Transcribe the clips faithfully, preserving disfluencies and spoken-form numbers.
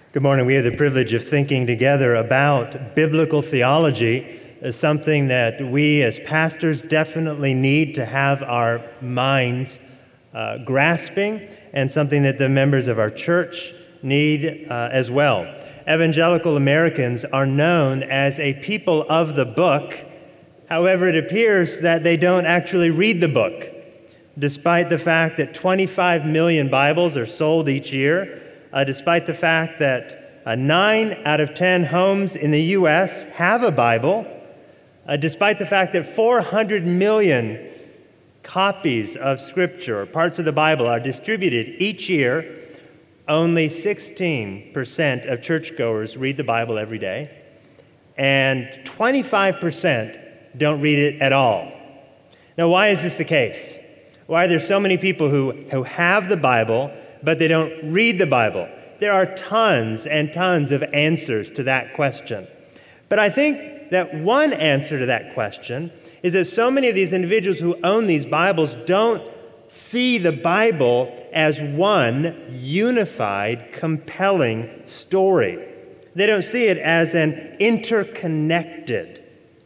Good morning. We have the privilege of thinking together about biblical theology as something that we as pastors definitely need to have our minds uh, grasping, and something that the members of our church need uh, as well. Evangelical Americans are known as a people of the book. However, it appears that they don't actually read the book, despite the fact that twenty-five million Bibles are sold each year. Uh, despite the fact that uh, nine out of ten homes in the U S have a Bible, uh, despite the fact that four hundred million copies of Scripture, or parts of the Bible, are distributed each year, only sixteen percent of churchgoers read the Bible every day, and twenty-five percent don't read it at all. Now, why is this the case? Why are there so many people who, who have the Bible, but they don't read the Bible? There are tons and tons of answers to that question. But I think that one answer to that question is that so many of these individuals who own these Bibles don't see the Bible as one unified, compelling story. They don't see it as an interconnected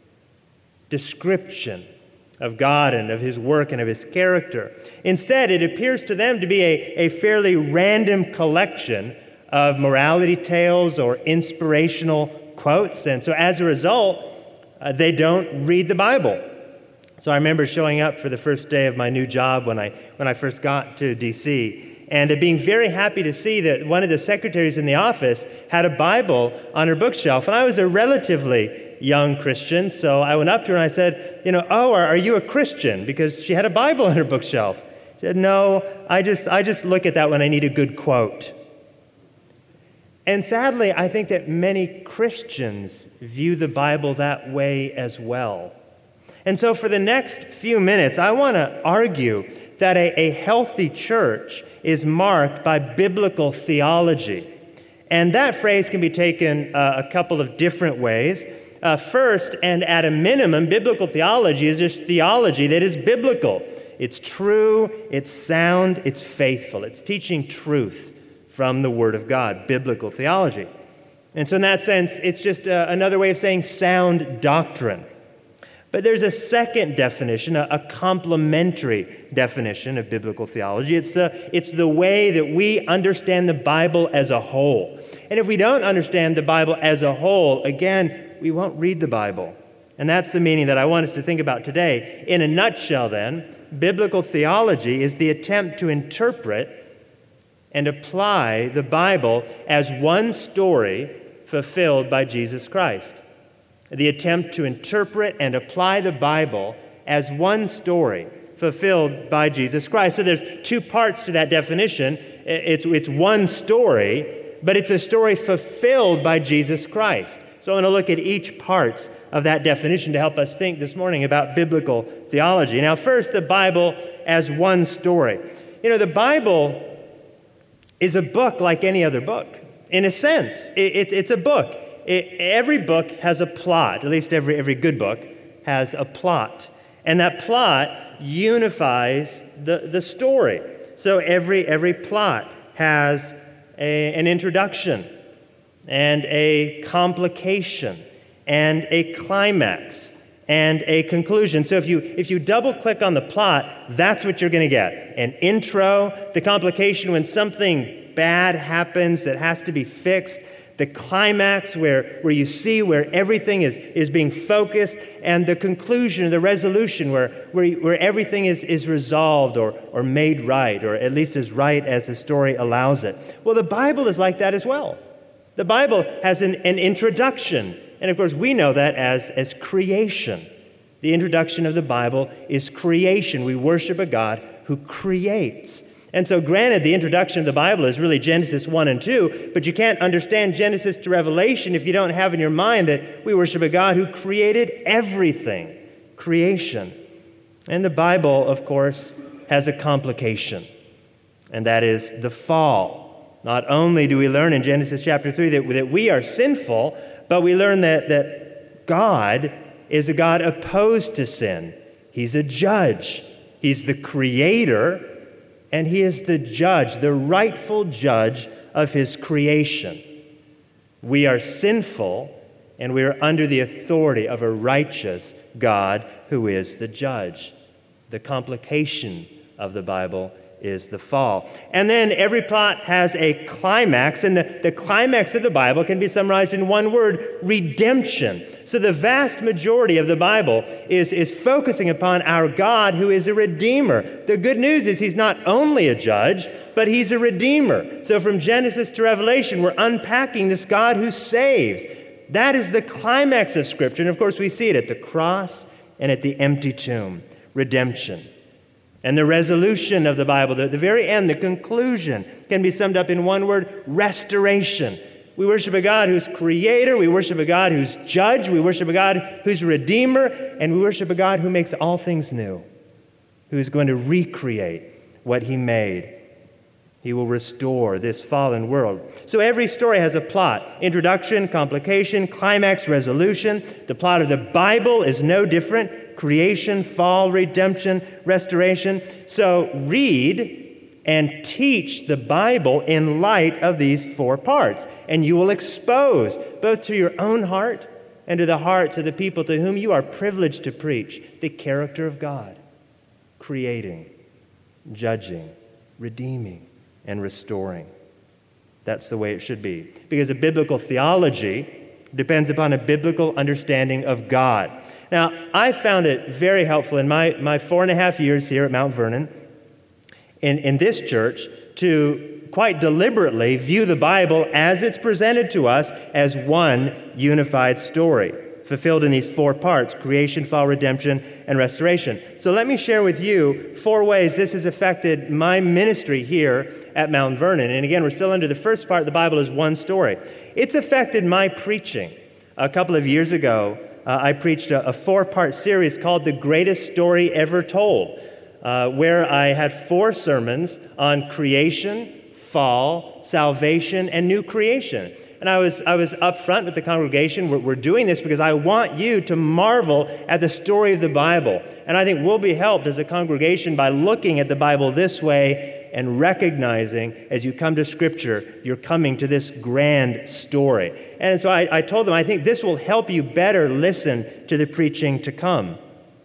description of God and of His work and of His character. Instead, it appears to them to be a, a fairly random collection of morality tales or inspirational quotes. And so as a result, uh, they don't read the Bible. So I remember showing up for the first day of my new job when I, when I first got to D C, and uh, being very happy to see that one of the secretaries in the office had a Bible on her bookshelf. And I was a relatively young Christian, so I went up to her and I said, you know, oh, are, are you a Christian? Because she had a Bible on her bookshelf. She said, no, I just, I just look at that when I need a good quote. And sadly, I think that many Christians view the Bible that way as well. And so for the next few minutes, I want to argue that a, a healthy church is marked by biblical theology. And that phrase can be taken uh, a couple of different ways. Uh, first, and at a minimum, biblical theology is just theology that is biblical. It's true, it's sound, it's faithful. It's teaching truth from the Word of God, biblical theology. And so in that sense, it's just uh, another way of saying sound doctrine. But there's a second definition, a, a complementary definition of biblical theology. It's the, it's the way that we understand the Bible as a whole. And if we don't understand the Bible as a whole, again, we won't read the Bible. And that's the meaning that I want us to think about today. In a nutshell, then, biblical theology is the attempt to interpret and apply the Bible as one story fulfilled by Jesus Christ. The attempt to interpret and apply the Bible as one story fulfilled by Jesus Christ. So there's two parts to that definition. It's, it's one story, but it's a story fulfilled by Jesus Christ. So I want to look at each part of that definition to help us think this morning about biblical theology. Now, first, the Bible as one story. You know, the Bible is a book like any other book. In a sense, it, it, it's a book. It, every book has a plot. At least every, every good book has a plot. And that plot unifies the, the story. So every, every plot has a, an introduction, and a complication, and a climax, and a conclusion. So if you if you double-click on the plot, that's what you're going to get. An intro, the complication when something bad happens that has to be fixed, the climax where, where you see where everything is, is being focused, and the conclusion, the resolution where, where, where everything is, is resolved or, or made right, or at least as right as the story allows it. Well, the Bible is like that as well. The Bible has an, an introduction, and of course we know that as, as creation. The introduction of the Bible is creation. We worship a God who creates. And so granted, the introduction of the Bible is really Genesis one and two, but you can't understand Genesis to Revelation if you don't have in your mind that we worship a God who created everything, creation. And the Bible, of course, has a complication, and that is the fall. Not only do we learn in Genesis chapter three that, that we are sinful, but we learn that, that God is a God opposed to sin. He's a judge. He's the creator, and He is the judge, the rightful judge of His creation. We are sinful, and we are under the authority of a righteous God who is the judge. The complication of the Bible is the fall. And then every plot has a climax, and the, the climax of the Bible can be summarized in one word: redemption. So the vast majority of the Bible is, is focusing upon our God who is a redeemer. The good news is he's not only a judge, but he's a redeemer. So from Genesis to Revelation, we're unpacking this God who saves. That is the climax of Scripture. And of course, we see it at the cross and at the empty tomb. Redemption. And the resolution of the Bible, the, the very end, the conclusion, can be summed up in one word: restoration. We worship a God who's creator, we worship a God who's judge, we worship a God who's redeemer, and we worship a God who makes all things new, who is going to recreate what he made. He will restore this fallen world. So every story has a plot: introduction, complication, climax, resolution. The plot of the Bible is no different: creation, fall, redemption, restoration. So read and teach the Bible in light of these four parts, and you will expose, both to your own heart and to the hearts of the people to whom you are privileged to preach, the character of God, creating, judging, redeeming, and restoring. That's the way it should be. Because a biblical theology depends upon a biblical understanding of God. Now, I found it very helpful in my, my four and a half years here at Mount Vernon, in, in this church, to quite deliberately view the Bible as it's presented to us as one unified story, fulfilled in these four parts: creation, fall, redemption, and restoration. So let me share with you four ways this has affected my ministry here at Mount Vernon. And again, we're still under the first part. The Bible is one story. It's affected my preaching. A couple of years ago, uh, I preached a, a four-part series called The Greatest Story Ever Told, uh, where I had four sermons on creation, fall, salvation, and new creation. And I was I was up front with the congregation. We're, we're doing this because I want you to marvel at the story of the Bible. And I think we'll be helped as a congregation by looking at the Bible this way and recognizing, as you come to Scripture, you're coming to this grand story. And so I, I told them, I think this will help you better listen to the preaching to come.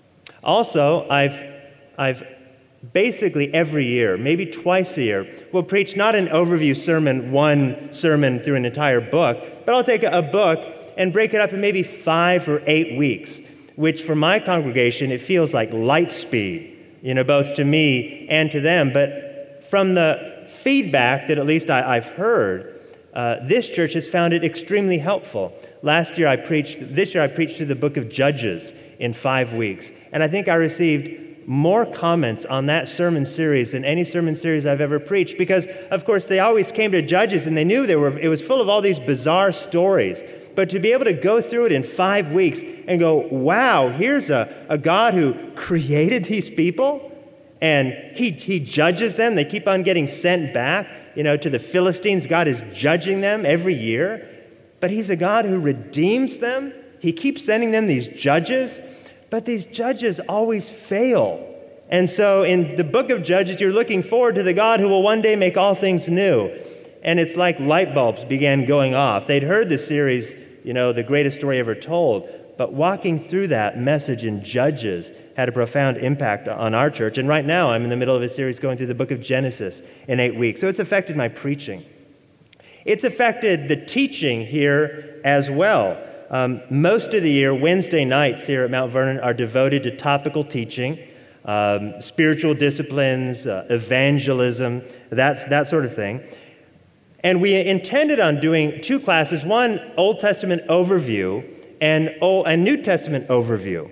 Also, I've I've basically every year, maybe twice a year, we'll preach not an overview sermon, one sermon through an entire book, but I'll take a book and break it up in maybe five or eight weeks, which for my congregation, it feels like light speed, you know, both to me and to them. But from the feedback that at least I, I've heard, uh, this church has found it extremely helpful. Last year I preached, this year I preached through the book of Judges in five weeks, and I think I received more comments on that sermon series than any sermon series I've ever preached, because, of course, they always came to Judges and they knew they were, it was full of all these bizarre stories. But to be able to go through it in five weeks and go, wow, here's a, a God who created these people, and he, he judges them. They keep on getting sent back, you know, to the Philistines. God is judging them every year, but he's a God who redeems them. He keeps sending them these judges, but these judges always fail. And so in the book of Judges, you're looking forward to the God who will one day make all things new. And it's like light bulbs began going off. They'd heard the series, you know, The Greatest Story Ever Told, but walking through that message in Judges had a profound impact on our church. And right now, I'm in the middle of a series going through the book of Genesis in eight weeks. So it's affected my preaching. It's affected the teaching here as well. Um, most of the year, Wednesday nights here at Mount Vernon are devoted to topical teaching, um, spiritual disciplines, uh, evangelism, that's, that sort of thing. And we intended on doing two classes, one Old Testament overview and, Old, and New Testament overview.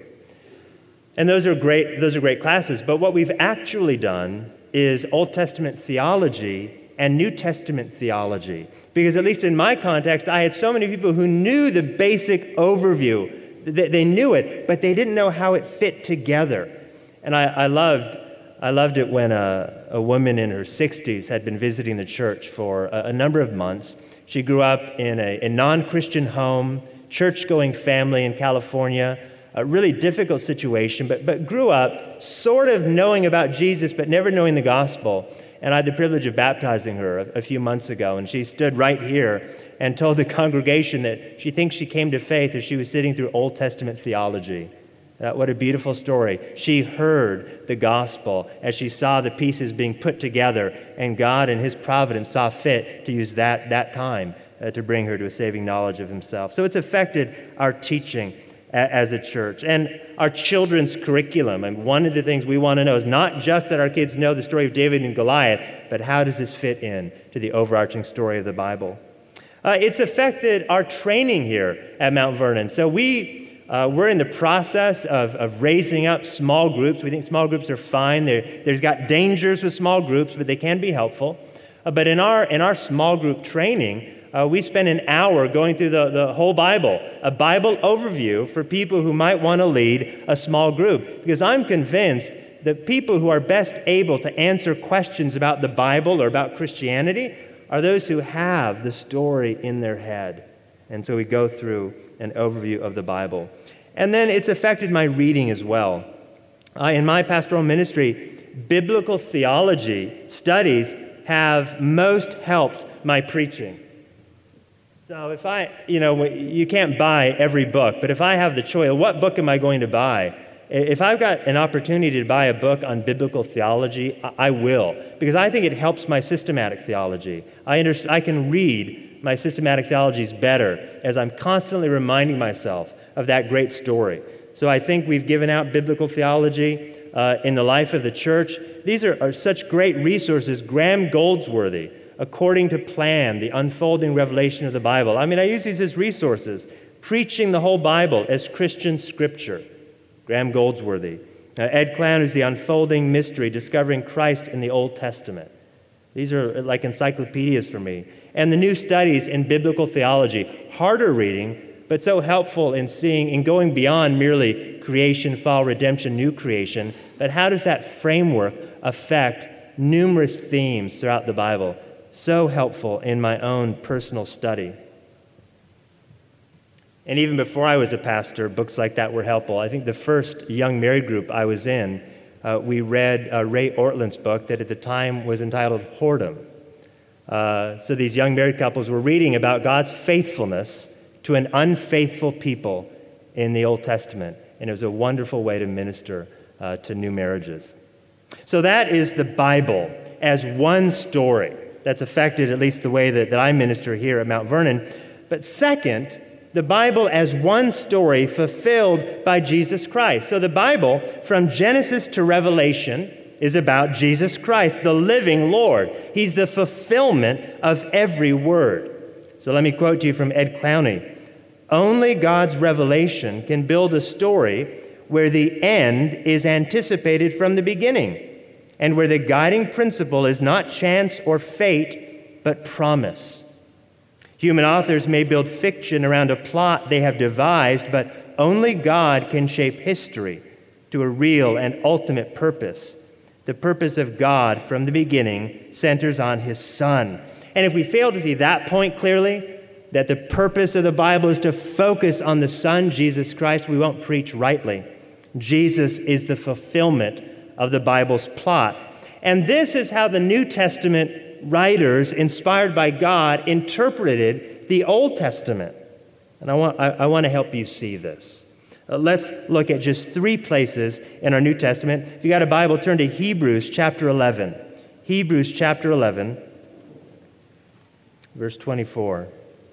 And those are great, those are great classes. But what we've actually done is Old Testament theology and New Testament theology. Because at least in my context, I had so many people who knew the basic overview. They, they knew it, but they didn't know how it fit together. And I, I loved I loved it when a, a woman in her sixties had been visiting the church for a, a number of months. She grew up in a, a non-Christian home, church-going family in California, a really difficult situation, but, but grew up sort of knowing about Jesus, but never knowing the gospel. And I had the privilege of baptizing her a, a few months ago, and she stood right here and told the congregation that she thinks she came to faith as she was sitting through Old Testament theology. Uh, what a beautiful story. She heard the gospel as she saw the pieces being put together, and God in his providence saw fit to use that, that time uh, to bring her to a saving knowledge of himself. So it's affected our teaching a, as a church and our children's curriculum. And one of the things we want to know is not just that our kids know the story of David and Goliath, but how does this fit in to the overarching story of the Bible? Uh, it's affected our training here at Mount Vernon. So we... Uh, we're in the process of, of raising up small groups. We think small groups are fine. They're, there's got dangers with small groups, but they can be helpful. Uh, but in our in our small group training, uh, we spend an hour going through the, the whole Bible, a Bible overview for people who might want to lead a small group. Because I'm convinced that people who are best able to answer questions about the Bible or about Christianity are those who have the story in their head. And so we go through an overview of the Bible. And then it's affected my reading as well. Uh, in my pastoral ministry, biblical theology studies have most helped my preaching. So if I, you know, you can't buy every book, but if I have the choice, what book am I going to buy? If I've got an opportunity to buy a book on biblical theology, I will, because I think it helps my systematic theology. I, under, I can read my systematic theologies better as I'm constantly reminding myself of that great story. So I think we've given out biblical theology uh, in the life of the church. These are, are such great resources. Graham Goldsworthy, According to Plan, the unfolding revelation of the Bible. I mean, I use these as resources. Preaching the whole Bible as Christian scripture. Graham Goldsworthy. Uh, Ed Clown is The Unfolding Mystery, Discovering Christ in the Old Testament. These are like encyclopedias for me. And the new studies in biblical theology, harder reading, but so helpful in seeing, in going beyond merely creation, fall, redemption, new creation, but how does that framework affect numerous themes throughout the Bible? So helpful in my own personal study. And even before I was a pastor, books like that were helpful. I think the first young married group I was in, uh, we read uh, Ray Ortlund's book that at the time was entitled Whoredom. Uh, so these young married couples were reading about God's faithfulness to an unfaithful people in the Old Testament. And it was a wonderful way to minister uh, to new marriages. So that is the Bible as one story that's affected at least the way that, that I minister here at Mount Vernon. But second, the Bible as one story fulfilled by Jesus Christ. So the Bible, from Genesis to Revelation, is about Jesus Christ, the living Lord. He's the fulfillment of every word. So let me quote to you from Ed Clowney. Only God's revelation can build a story where the end is anticipated from the beginning, and where the guiding principle is not chance or fate, but promise. Human authors may build fiction around a plot they have devised, but only God can shape history to a real and ultimate purpose. The purpose of God from the beginning centers on His Son. And if we fail to see that point clearly, that the purpose of the Bible is to focus on the Son, Jesus Christ, we won't preach rightly. Jesus is the fulfillment of the Bible's plot. And this is how the New Testament writers, inspired by God, interpreted the Old Testament. And I want, I, I want to help you see this. Uh, let's look at just three places in our New Testament. If you got a Bible, turn to Hebrews chapter eleven. Hebrews chapter eleven, verse twenty-four.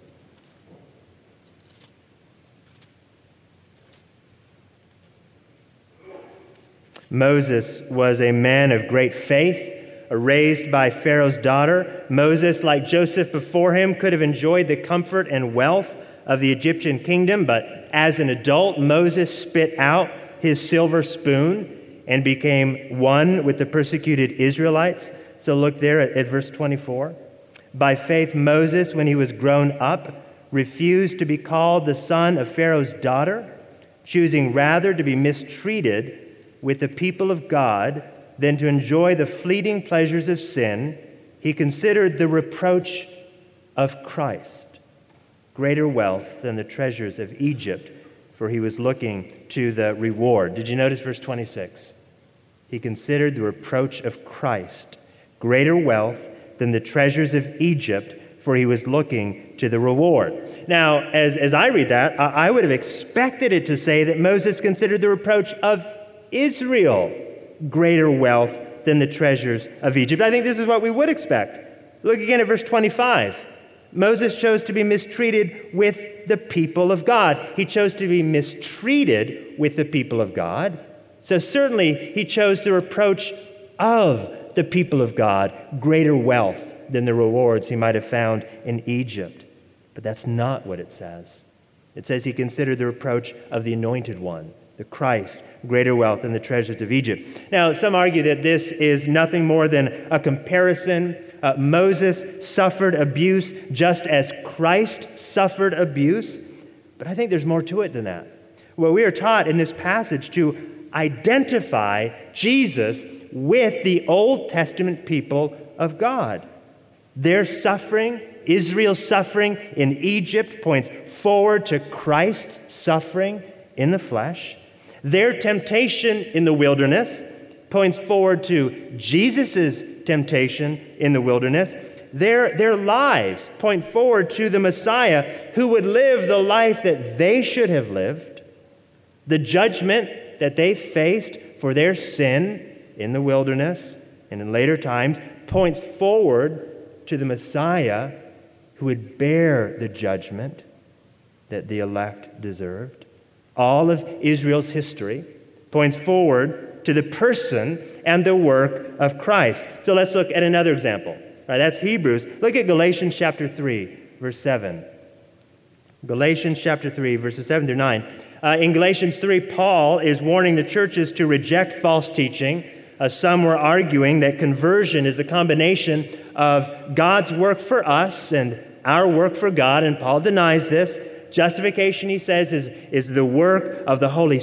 Moses was a man of great faith, raised by Pharaoh's daughter. Moses, like Joseph before him, could have enjoyed the comfort and wealth of the Egyptian kingdom, but as an adult, Moses spit out his silver spoon and became one with the persecuted Israelites. So look there at, at verse twenty-four. By faith, Moses, when he was grown up, refused to be called the son of Pharaoh's daughter, choosing rather to be mistreated with the people of God than to enjoy the fleeting pleasures of sin. He considered the reproach of Christ greater wealth than the treasures of Egypt, for he was looking to the reward. Did you notice verse twenty-six? He considered the reproach of Christ greater wealth than the treasures of Egypt, for he was looking to the reward. Now, as, as I read that, I, I would have expected it to say that Moses considered the reproach of Israel greater wealth than the treasures of Egypt. I think this is what we would expect. Look again at verse twenty-five. Moses chose to be mistreated with the people of God. He chose to be mistreated with the people of God. So certainly he chose the reproach of the people of God greater wealth than the rewards he might have found in Egypt. But that's not what it says. It says he considered the reproach of the anointed one, the Christ, greater wealth than the treasures of Egypt. Now, some argue that this is nothing more than a comparison. Uh, Moses suffered abuse just as Christ suffered abuse. But I think there's more to it than that. Well, we are taught in this passage to identify Jesus with the Old Testament people of God. Their suffering, Israel's suffering in Egypt, points forward to Christ's suffering in the flesh. Their temptation in the wilderness points forward to Jesus' temptation in the wilderness. Their, their lives point forward to the Messiah who would live the life that they should have lived. The judgment that they faced for their sin in the wilderness and in later times points forward to the Messiah who would bear the judgment that the elect deserved. All of Israel's history points forward to the person and the work of Christ. So let's look at another example. All right, that's Hebrews. Look at Galatians chapter three, verse seven. Galatians chapter three, verses seven through nine. Uh, in Galatians three, Paul is warning the churches to reject false teaching. Uh, some were arguing that conversion is a combination of God's work for us and our work for God, and Paul denies this. Justification, he says, is, is the work of the Holy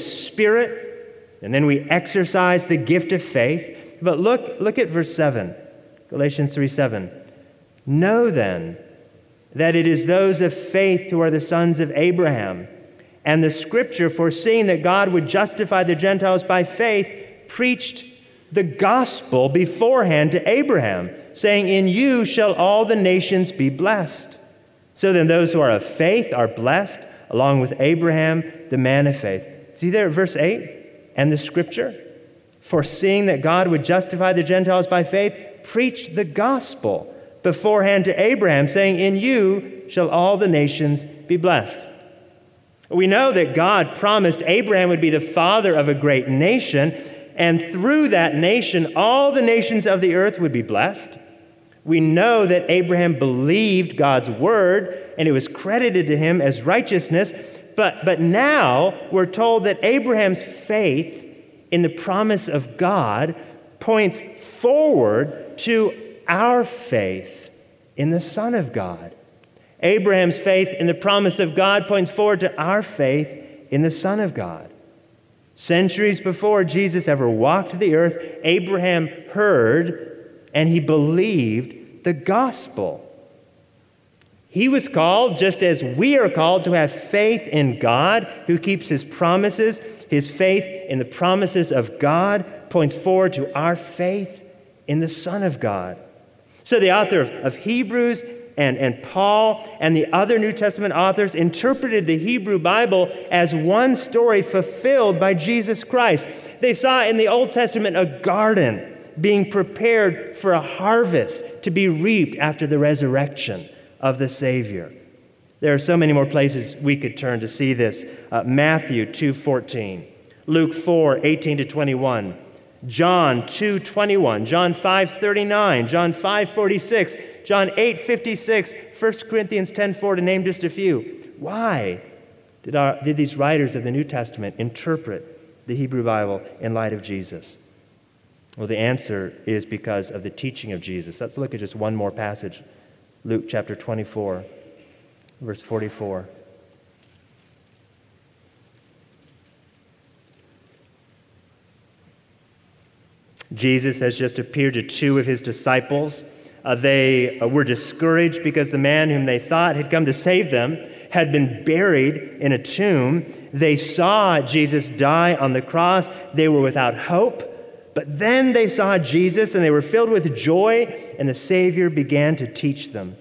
Spirit, and then we exercise the gift of faith. But look, look at verse seven, Galatians three seven. Know then that it is those of faith who are the sons of Abraham, and the Scripture, foreseeing that God would justify the Gentiles by faith, preached the gospel beforehand to Abraham, saying, in you shall all the nations be blessed. So then those who are of faith are blessed, along with Abraham, the man of faith. See there at verse eight? And the Scripture, foreseeing that God would justify the Gentiles by faith, preached the gospel beforehand to Abraham, saying, in you shall all the nations be blessed. We know that God promised Abraham would be the father of a great nation, and through that nation, all the nations of the earth would be blessed. We know that Abraham believed God's word, and it was credited to him as righteousness. But, but now we're told that Abraham's faith in the promise of God points forward to our faith in the Son of God. Abraham's faith in the promise of God points forward to our faith in the Son of God. Centuries before Jesus ever walked the earth, Abraham heard and he believed the gospel. He was called, just as we are called, to have faith in God who keeps his promises. His faith in the promises of God points forward to our faith in the Son of God. So the author of, of Hebrews and, and Paul and the other New Testament authors interpreted the Hebrew Bible as one story fulfilled by Jesus Christ. They saw in the Old Testament a garden being prepared for a harvest to be reaped after the resurrection of the Savior. There are so many more places we could turn to see this. Uh, Matthew two fourteen, Luke four eighteen to twenty-one, John two twenty-one, John five thirty-nine, John five forty-six, John eight fifty-six, First Corinthians ten four, to name just a few. Why did, our, did these writers of the New Testament interpret the Hebrew Bible in light of Jesus? Well, the answer is because of the teaching of Jesus. Let's look at just one more passage. Luke chapter twenty-four, verse forty-four. Jesus has just appeared to two of his disciples. Uh, they uh, were discouraged because the man whom they thought had come to save them had been buried in a tomb. They saw Jesus die on the cross. They were without hope. But then they saw Jesus and they were filled with joy, and the Savior began to teach them.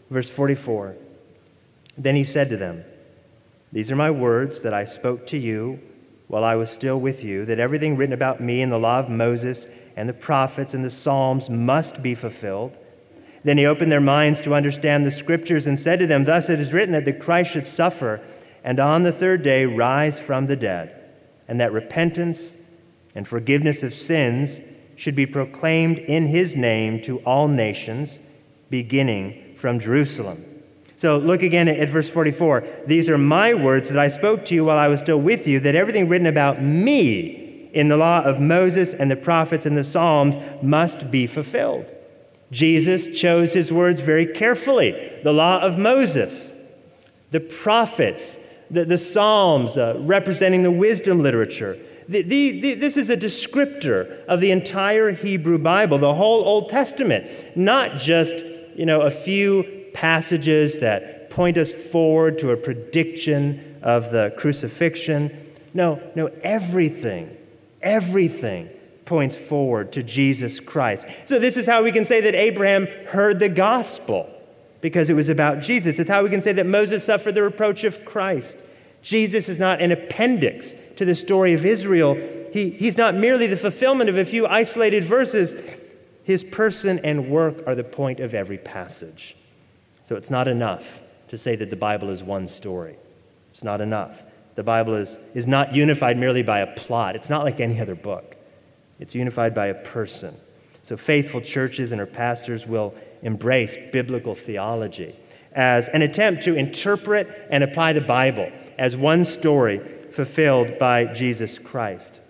Verse forty-four, then he said to them, these are my words that I spoke to you while I was still with you, that everything written about me in the law of Moses and the prophets and the Psalms must be fulfilled. Then he opened their minds to understand the Scriptures and said to them, thus it is written that the Christ should suffer and on the third day rise from the dead, and that repentance and forgiveness of sins should be proclaimed in his name to all nations, beginning from Jerusalem. So look again at verse forty-four. These are my words that I spoke to you while I was still with you, that everything written about me in the law of Moses and the prophets and the Psalms must be fulfilled. Jesus chose his words very carefully. The law of Moses, the prophets, the, the Psalms uh, representing the wisdom literature. The, the, the, this is a descriptor of the entire Hebrew Bible, the whole Old Testament, not just, you know, a few passages that point us forward to a prediction of the crucifixion. No, no, everything, everything points forward to Jesus Christ. So this is how we can say that Abraham heard the gospel, because it was about Jesus. It's how we can say that Moses suffered the reproach of Christ. Jesus is not an appendix to the story of Israel. He, he's not merely the fulfillment of a few isolated verses. His person and work are the point of every passage. So it's not enough to say that the Bible is one story. It's not enough. The Bible is, is not unified merely by a plot. It's not like any other book. It's unified by a person. So faithful churches and their pastors will embrace biblical theology as an attempt to interpret and apply the Bible as one story fulfilled by Jesus Christ.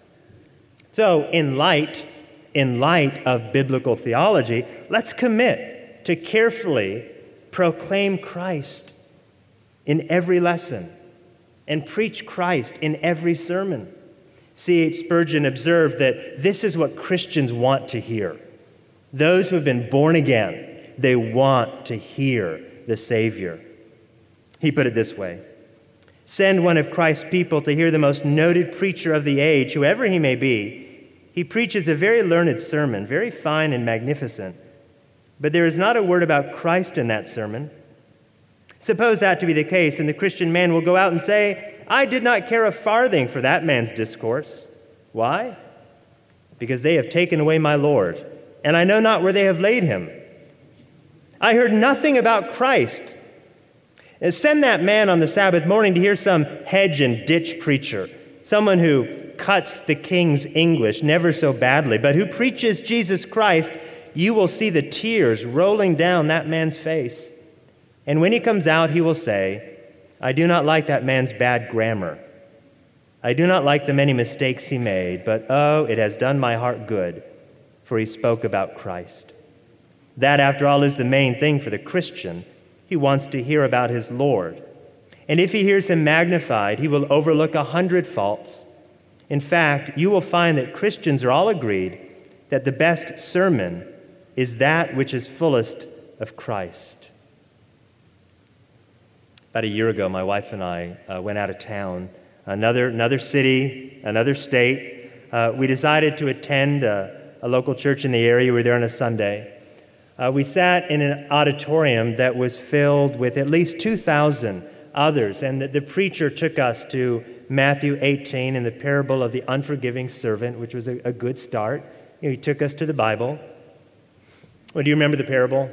So in light, in light of biblical theology, let's commit to carefully proclaim Christ in every lesson and preach Christ in every sermon. C H Spurgeon observed that this is what Christians want to hear. Those who have been born again, they want to hear the Savior. He put it this way: send one of Christ's people to hear the most noted preacher of the age, whoever he may be. He preaches a very learned sermon, very fine and magnificent, but there is not a word about Christ in that sermon. Suppose that to be the case, and the Christian man will go out and say, I did not care a farthing for that man's discourse. Why? Because they have taken away my Lord, and I know not where they have laid him. I heard nothing about Christ. And send that man on the Sabbath morning to hear some hedge and ditch preacher, someone who cuts the king's English never so badly, but who preaches Jesus Christ. You will see the tears rolling down that man's face. And when he comes out, he will say, I do not like that man's bad grammar. I do not like the many mistakes he made, but oh, it has done my heart good, for he spoke about Christ. That, after all, is the main thing for the Christian. He wants to hear about his Lord. And if he hears him magnified, he will overlook a hundred faults. In fact, you will find that Christians are all agreed that the best sermon is that which is fullest of Christ. About a year ago, my wife and I uh, went out of town, another, another city, another state. Uh, we decided to attend a, a local church in the area. We were there on a Sunday. Uh, we sat in an auditorium that was filled with at least two thousand others, and the, the preacher took us to Matthew eighteen and the parable of the unforgiving servant, which was a, a good start. You know, he took us to the Bible. Well, do you remember the parable?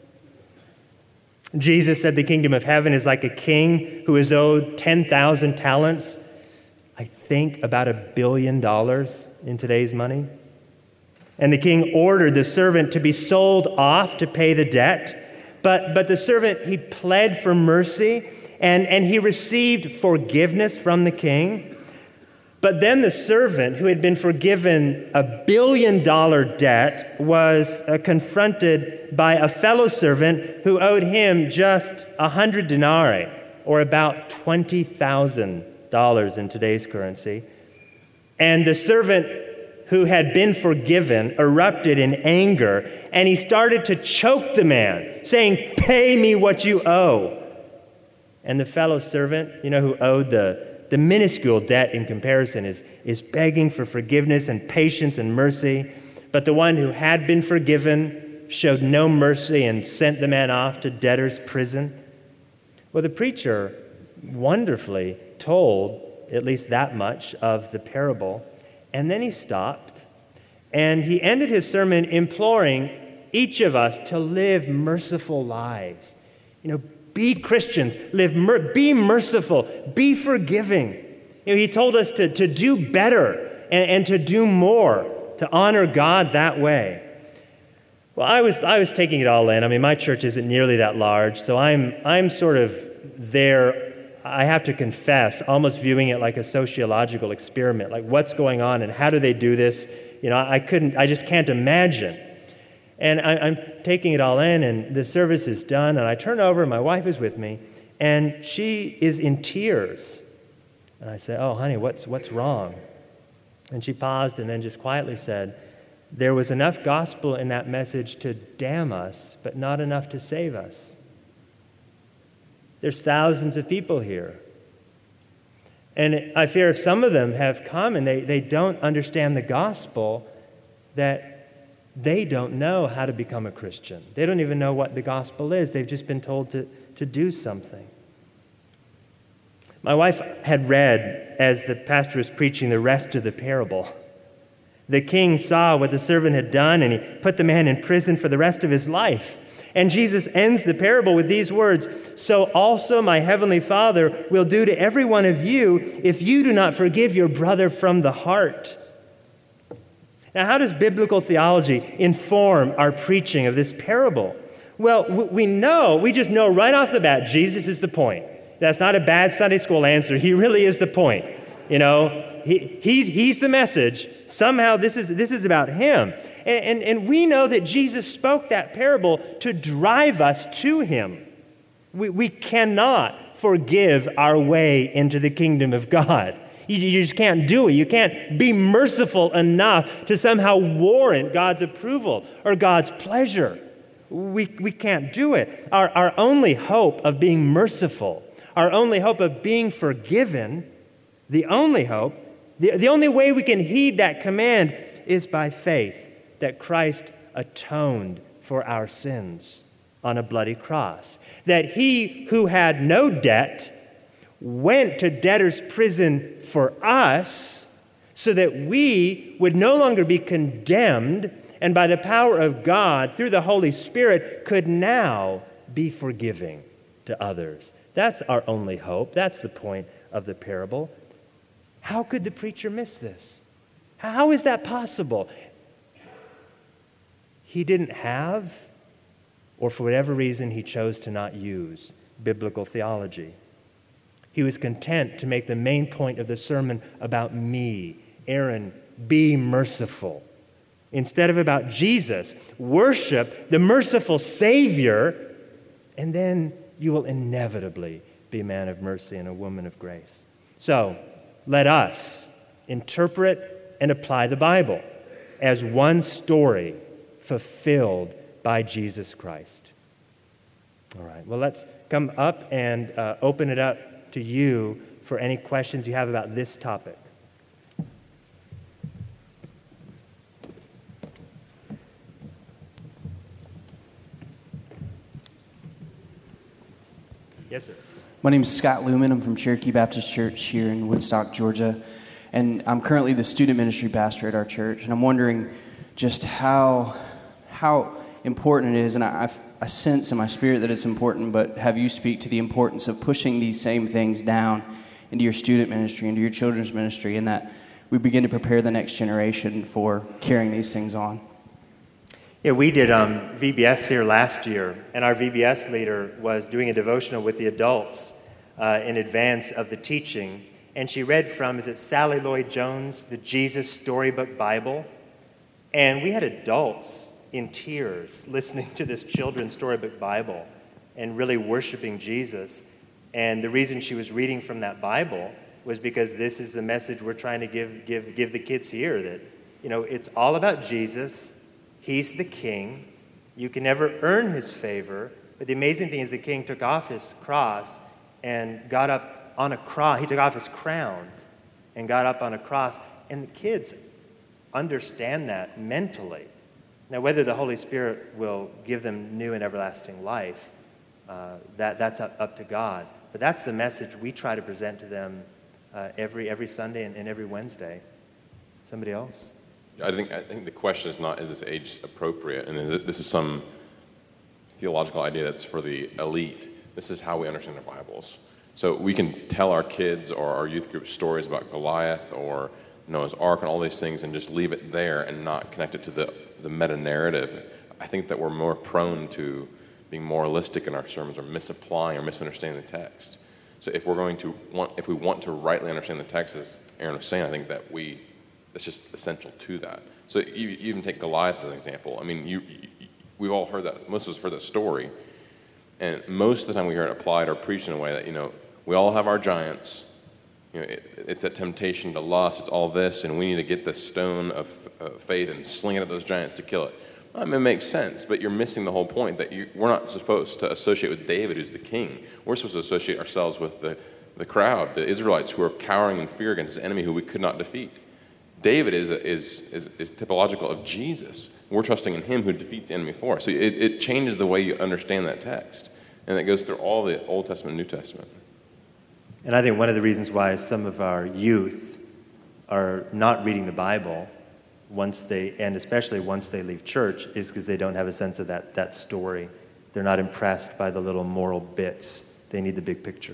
Jesus said the kingdom of heaven is like a king who is owed ten thousand talents, I think about a billion dollars in today's money. And the king ordered the servant to be sold off to pay the debt. But, but the servant, he pled for mercy, and, and he received forgiveness from the king. But then the servant, who had been forgiven a billion dollar debt, was uh, confronted by a fellow servant who owed him just a hundred denarii, or about twenty thousand dollars in today's currency. And the servant who had been forgiven erupted in anger, and he started to choke the man, saying, pay me what you owe. And the fellow servant, you know, who owed the The minuscule debt in comparison is, is begging for forgiveness and patience and mercy. But the one who had been forgiven showed no mercy and sent the man off to debtor's prison? Well, the preacher wonderfully told at least that much of the parable, and then he stopped, and he ended his sermon imploring each of us to live merciful lives. You know, be Christians, live, mer- be merciful, be forgiving. You know, he told us to, to do better and, and to do more, to honor God that way. Well, I was I was taking it all in. I mean, my church isn't nearly that large, so I'm I'm sort of there, I have to confess, almost viewing it like a sociological experiment, like what's going on and how do they do this? You know, I couldn't, I just can't imagine. And I, I'm taking it all in, and the service is done, and I turn over, and my wife is with me, and she is in tears. And I say, "Oh, honey, what's what's wrong?" And she paused and then just quietly said, "There was enough gospel in that message to damn us, but not enough to save us. There's thousands of people here. And I fear if some of them have come and they, they don't understand the gospel, that they don't know how to become a Christian. They don't even know what the gospel is. They've just been told to, to do something." My wife had read, as the pastor was preaching, the rest of the parable. The king saw what the servant had done, and he put the man in prison for the rest of his life. And Jesus ends the parable with these words, "So also my heavenly Father will do to every one of you if you do not forgive your brother from the heart." Now, how does biblical theology inform our preaching of this parable? Well, we know, we just know right off the bat, Jesus is the point. That's not a bad Sunday school answer. He really is the point. You know, he, he's, he's the message. Somehow this is, this is about him. And, and, and we know that Jesus spoke that parable to drive us to him. We, we cannot forgive our way into the kingdom of God. You, you just can't do it. You can't be merciful enough to somehow warrant God's approval or God's pleasure. We, we can't do it. Our, our only hope of being merciful, our only hope of being forgiven, the only hope, the, the only way we can heed that command is by faith that Christ atoned for our sins on a bloody cross. That he who had no debt went to debtor's prison for us so that we would no longer be condemned, and by the power of God, through the Holy Spirit, could now be forgiving to others. That's our only hope. That's the point of the parable. How could the preacher miss this? How is that possible? He didn't have, or for whatever reason he chose to not use, biblical theology. He was content to make the main point of the sermon about me. Aaron, be merciful. Instead of about Jesus, worship the merciful Savior, and then you will inevitably be a man of mercy and a woman of grace. So, let us interpret and apply the Bible as one story fulfilled by Jesus Christ. All right, well, let's come up and uh, open it up to you for any questions you have about this topic. Yes, sir. My name is Scott Lumen. I'm from Cherokee Baptist Church here in Woodstock, Georgia. And I'm currently the student ministry pastor at our church. And I'm wondering just how how important it is, and I, I sense in my spirit that it's important, but have you speak to the importance of pushing these same things down into your student ministry, into your children's ministry, and that we begin to prepare the next generation for carrying these things on. Yeah, we did um, V B S here last year, and our V B S leader was doing a devotional with the adults uh, in advance of the teaching, and she read from, is it Sally Lloyd Jones, the Jesus Storybook Bible? And we had adults in tears listening to this children's storybook Bible and really worshiping Jesus. And the reason she was reading from that Bible was because this is the message we're trying to give give give the kids here, that, you know, it's all about Jesus. He's the king. You can never earn his favor. But the amazing thing is the king took off his cross and got up on a cross. He took off his crown and got up on a cross. And the kids understand that mentally. Now, whether the Holy Spirit will give them new and everlasting life, uh, that, that's up, up to God. But that's the message we try to present to them uh, every every Sunday and, and every Wednesday. Somebody else? I think I think the question is not, is this age appropriate? And is it, this is some theological idea that's for the elite. This is how we understand the Bibles. So we can tell our kids or our youth group stories about Goliath or Noah's Ark and all these things and just leave it there and not connect it to the, the meta-narrative. I think that we're more prone to being moralistic in our sermons or misapplying or misunderstanding the text. So if we're going to want, if we want to rightly understand the text, as Aaron was saying, I think that we, that's just essential to that. So you, you even take Goliath as an example. I mean, you, you, we've all heard that, most of us heard that story. And most of the time we hear it applied or preached in a way that, you know, we all have our giants. You know, it, it's a temptation to lust. It's all this, and we need to get the stone of uh, faith and sling it at those giants to kill it. I mean, it makes sense, but you're missing the whole point that you, we're not supposed to associate with David, who's the king. We're supposed to associate ourselves with the, the crowd, the Israelites, who are cowering in fear against this enemy who we could not defeat. David is, is, is, is typological of Jesus. We're trusting in him who defeats the enemy for us. So it, it changes the way you understand that text, and it goes through all the Old Testament and New Testament. And I think one of the reasons why some of our youth are not reading the Bible once they, and especially once they leave church, is because they don't have a sense of that, that story. They're not impressed by the little moral bits. They need the big picture.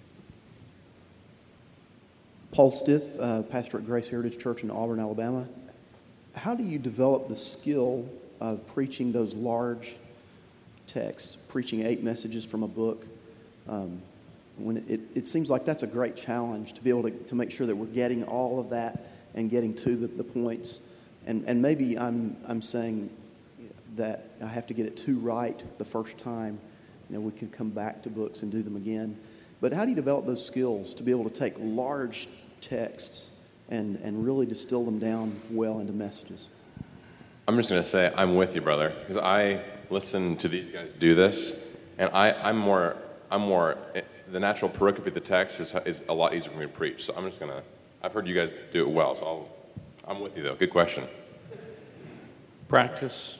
Paul Stith, uh, pastor at Grace Heritage Church in Auburn, Alabama. How do you develop the skill of preaching those large texts, preaching eight messages from a book? Um, when it, it, it seems like that's a great challenge to be able to, to make sure that we're getting all of that and getting to the, the points. And and maybe I'm I'm saying that I have to get it too right the first time. You know, we can come back to books and do them again. But how do you develop those skills to be able to take large texts and, and really distill them down well into messages? I'm just going to say I'm with you, brother, because I listen to these guys do this, and I, I'm more, I'm more, the natural pericope of the text is, is a lot easier for me to preach. So I'm just going to, I've heard you guys do it well, so I'll, I'm with you, though. Good question. Practice.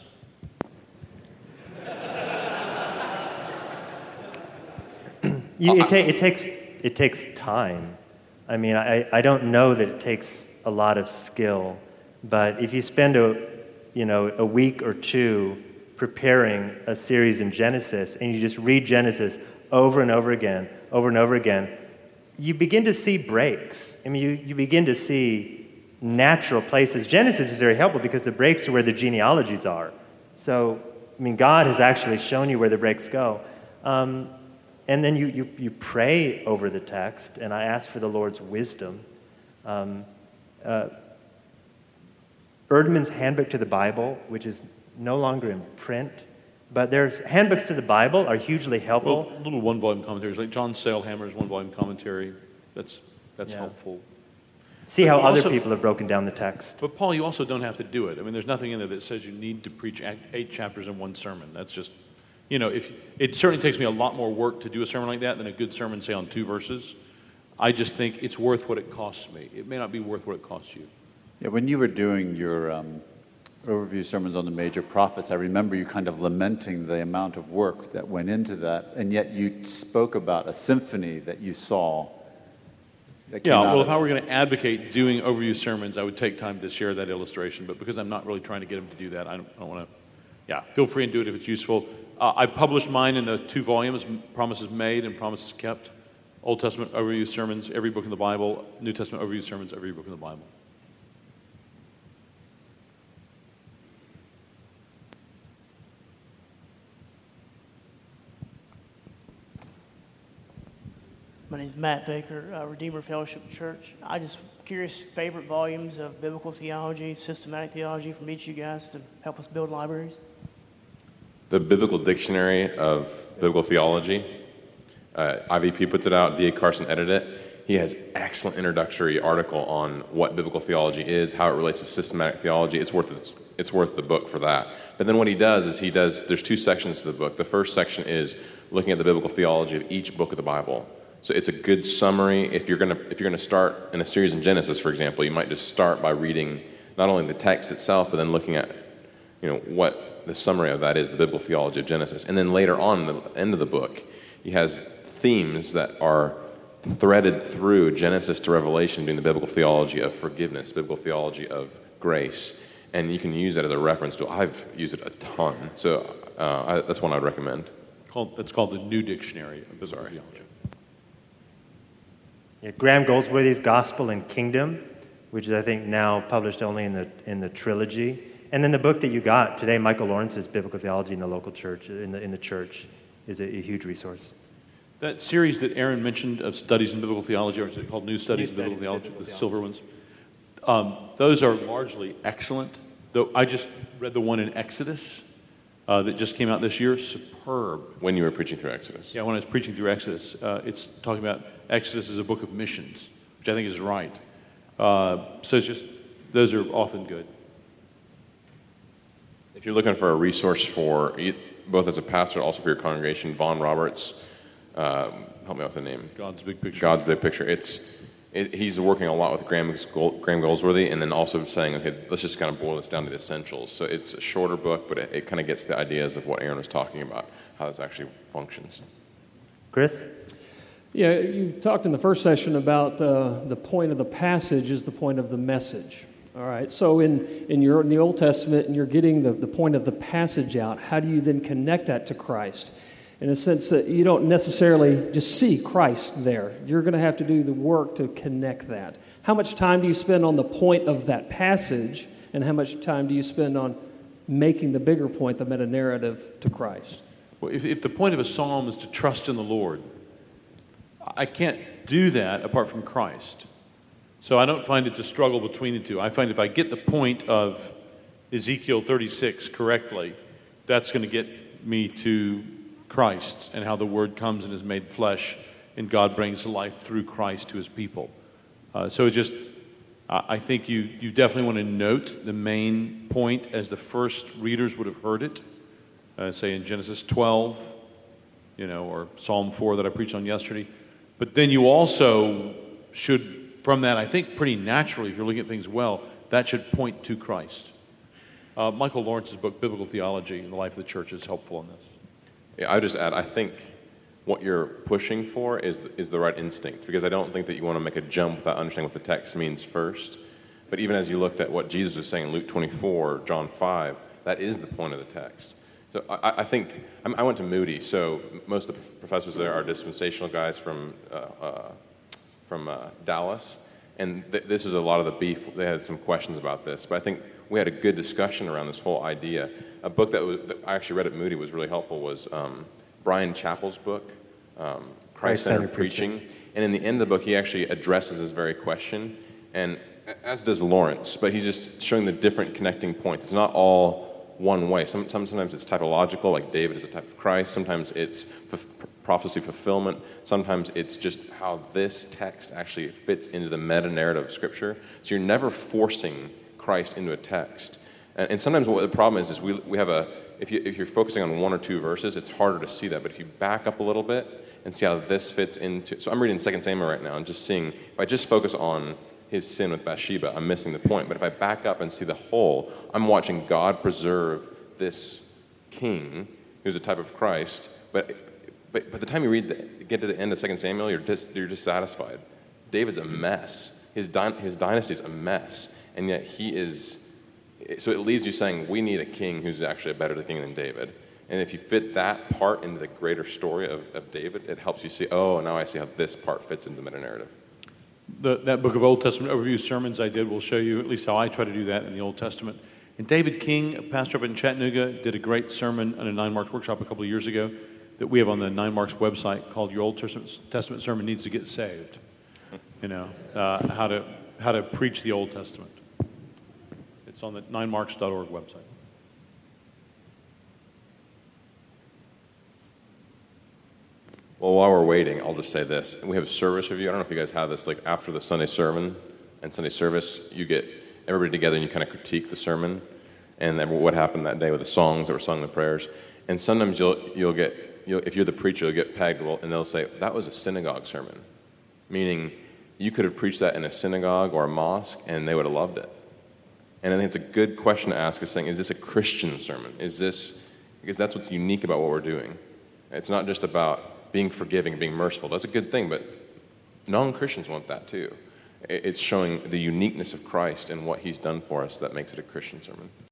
You, it, ta- it takes it takes time. I mean, I, I don't know that it takes a lot of skill, but if you spend a you know a week or two preparing a series in Genesis and you just read Genesis over and over again, over and over again, you begin to see breaks. I mean, you, you begin to see natural places. Genesis is very helpful because the breaks are where the genealogies are. So, I mean, God has actually shown you where the breaks go. Um, And then you, you, you pray over the text, and I ask for the Lord's wisdom. Um, uh, Erdman's Handbook to the Bible, which is no longer in print, but there's handbooks to the Bible are hugely helpful. Well, little one-volume commentaries, like John Sailhamer's one-volume commentary, that's that's Yeah. helpful. See how But other also- people have broken down the text. But Paul, you also don't have to do it. I mean, there's nothing in there that says you need to preach eight chapters in one sermon. That's just... You know, if it certainly takes me a lot more work to do a sermon like that than a good sermon, say, on two verses. I just think it's worth what it costs me. It may not be worth what it costs you. Yeah, when you were doing your um, overview sermons on the major prophets, I remember you kind of lamenting the amount of work that went into that, and yet you spoke about a symphony that you saw. That came Yeah, out well, of if I were going to advocate doing overview sermons, I would take time to share that illustration. But because I'm not really trying to get them to do that, I don't, I don't want to. Yeah, feel free and do it if it's useful. Uh, I published mine in the two volumes, Promises Made and Promises Kept. Old Testament overview sermons, every book in the Bible. New Testament overview sermons, every book in the Bible. My name is Matt Baker, uh, Redeemer Fellowship Church. I just curious favorite volumes of biblical theology, systematic theology from each of you guys to help us build libraries. The Biblical Dictionary of Biblical Theology. Uh, I V P puts it out. D A Carson edited it. He has excellent introductory article on what biblical theology is, how it relates to systematic theology. It's worth it's, it's worth the book for that. But then what he does is he does. There's two sections to the book. The first section is looking at the biblical theology of each book of the Bible. So it's a good summary. If you're gonna if you're gonna start in a series in Genesis, for example, you might just start by reading not only the text itself, but then looking at you know, what the summary of that is, the biblical theology of Genesis. And then later on, the end of the book, he has themes that are threaded through Genesis to Revelation, doing the biblical theology of forgiveness, biblical theology of grace. And you can use that as a reference tool. I've used it a ton. So uh, I, that's one I'd recommend. Called, it's called the New Dictionary of Biblical Sorry. Theology. Yeah, Graham Goldsworthy's Gospel and Kingdom, which is, I think, now published only in the in the trilogy. And then the book that you got today, Michael Lawrence's Biblical Theology in the Local Church, in the in the church, is a, a huge resource. That series that Aaron mentioned of studies in biblical theology, or is it called New Studies New in Biblical Studies in Theology, Biblical the Theology. silver ones? Um, those are largely excellent. Though I just read the one in Exodus uh, that just came out this year. Superb. When you were preaching through Exodus. Yeah, when I was preaching through Exodus, uh, it's talking about Exodus as a book of missions, which I think is right. Uh, so it's just, those are often good. If you're looking for a resource for, e- both as a pastor, also for your congregation, Vaughn Roberts, um, help me out with the name. God's Big Picture. God's Big Picture. It's it, he's working a lot with Graham, Gold, Graham Goldsworthy, and then also saying, okay, let's just kind of boil this down to the essentials. So it's a shorter book, but it, it kind of gets the ideas of what Aaron was talking about, how this actually functions. Chris? Yeah, you talked in the first session about uh, the point of the passage is the point of the message. All right, so in, in, your, in the Old Testament, and you're getting the, the point of the passage out, how do you then connect that to Christ? In a sense that you don't necessarily just see Christ there. You're going to have to do the work to connect that. How much time do you spend on the point of that passage, and how much time do you spend on making the bigger point, the meta-narrative, to Christ? Well, if, if the point of a psalm is to trust in the Lord, I can't do that apart from Christ. So I don't find it's a struggle between the two. I find if I get the point of Ezekiel thirty-six correctly, that's going to get me to Christ and how the Word comes and is made flesh, and God brings life through Christ to His people. Uh, so it's just, I think you, you definitely want to note the main point as the first readers would have heard it, uh, say in Genesis twelve, you know, or Psalm four that I preached on yesterday. But then you also should, from that, I think pretty naturally, if you're looking at things well, that should point to Christ. Uh, Michael Lawrence's book, Biblical Theology and the Life of the Church, is helpful in this. Yeah, I would just add, I think what you're pushing for is is the right instinct, because I don't think that you want to make a jump without understanding what the text means first. But even as you looked at what Jesus was saying in Luke twenty-four, John five, that is the point of the text. So I, I think, I went to Moody, so most of the professors there are dispensational guys from uh, uh, from uh, Dallas, and th- this is a lot of the beef. They had some questions about this, but I think we had a good discussion around this whole idea. A book that, was, that I actually read at Moody was really helpful was um, Brian Chappell's book, um, Christ-Centered Preaching. Preaching. And in the end of the book, he actually addresses this very question, and as does Lawrence, but he's just showing the different connecting points. It's not all one way. Some, some, sometimes it's typological, like David is a type of Christ. Sometimes it's f- prophecy fulfillment. Sometimes it's just how this text actually fits into the meta-narrative of Scripture. So you're never forcing Christ into a text. And, and sometimes what the problem is, is we, we have a, if, you, if you're focusing on one or two verses, it's harder to see that. But if you back up a little bit and see how this fits into, so I'm reading Second Samuel right now and just seeing, if I just focus on his sin with Bathsheba, I'm missing the point. But if I back up and see the whole, I'm watching God preserve this king who's a type of Christ. But but by the time you read the, get to the end of Second Samuel, you're dis, you're dissatisfied. David's a mess. His dy, his dynasty is a mess, and yet he is. So it leaves you saying we need a king who's actually a better king than David. And if you fit that part into the greater story of, of David, it helps you see. Oh, now I see how this part fits into the meta narrative. The, that book of Old Testament overview sermons I did will show you at least how I try to do that in the Old Testament. And David King, a pastor up in Chattanooga, did a great sermon on a Nine Marks workshop a couple of years ago that we have on the Nine Marks website called "Your Old Testament Sermon Needs to Get Saved." You know, uh, how to how to preach the Old Testament. It's on the nine marks dot org website. Well, while we're waiting, I'll just say this. We have service review. I don't know if you guys have this, like after the Sunday sermon and Sunday service, you get everybody together and you kind of critique the sermon and then what happened that day with the songs that were sung, the prayers. And sometimes you'll you'll get, you'll, if you're the preacher, you'll get pegged, well, and they'll say, that was a synagogue sermon. Meaning, you could have preached that in a synagogue or a mosque and they would have loved it. And I think it's a good question to ask, is saying, is this a Christian sermon? Is this, because that's what's unique about what we're doing. It's not just about being forgiving, being merciful. That's a good thing, but non-Christians want that too. It's showing the uniqueness of Christ and what he's done for us that makes it a Christian sermon.